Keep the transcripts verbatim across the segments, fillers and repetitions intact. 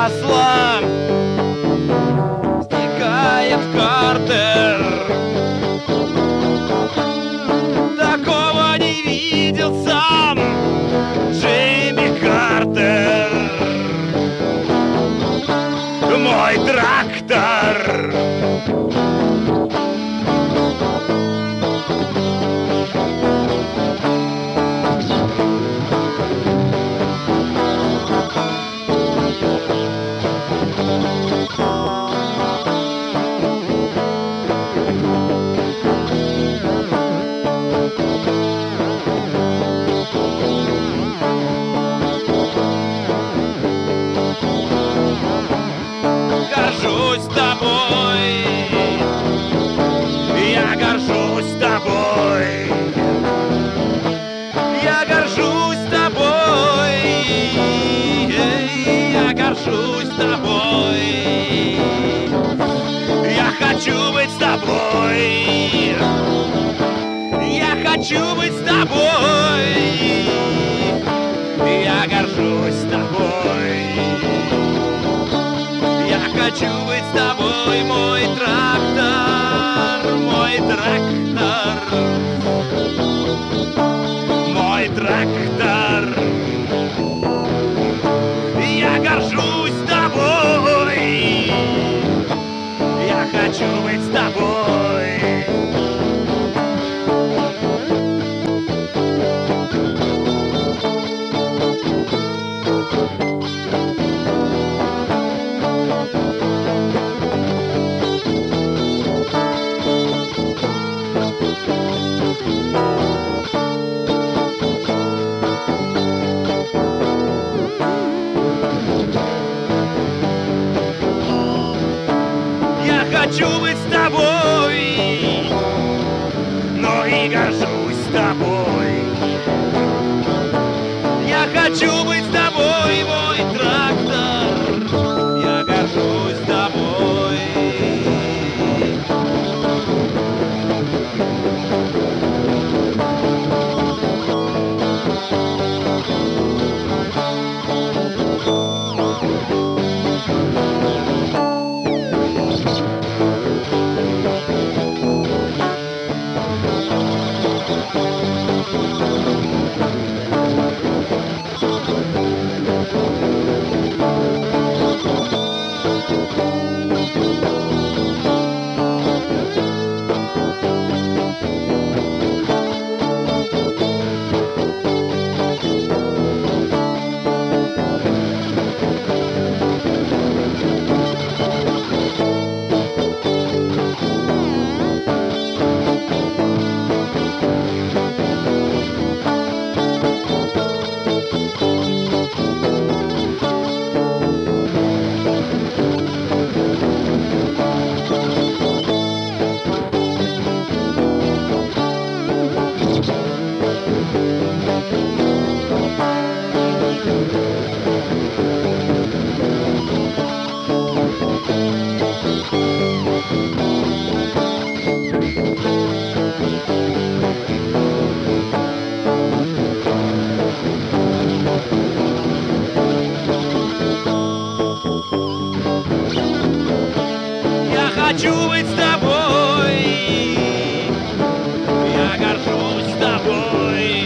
масла стекает в Картер. Такого не видел сам Джимми Картер. Мой трактор. Горжусь тобой, я горжусь тобой, я горжусь тобой, я горжусь тобой, я хочу быть с тобой, я хочу быть с тобой, я горжусь тобой. Я хочу быть с тобой, мой трактор, мой трактор, мой трактор. Я горжусь тобой, я хочу быть с тобой. Хочу быть с тобой, но и горжусь тобой. Я хочу быть с тобой, мой трактор. Я горжусь тобой. Хочу быть с тобой, я горжусь тобой.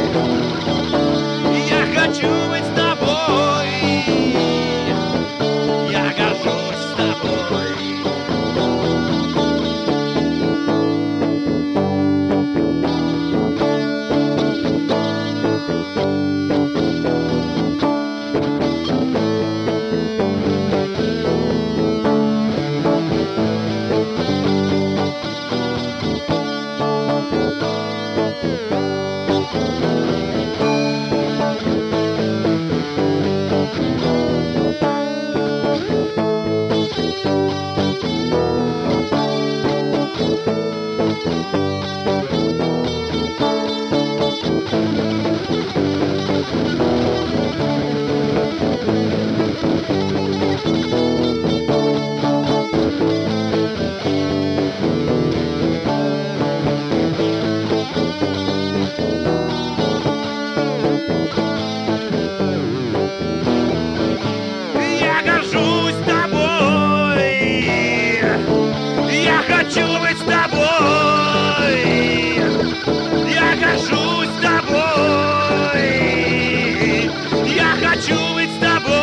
Я хочу быть с тобой, я горжусь тобой. с тобой. Я горжусь тобой. Я хочу быть с тобой.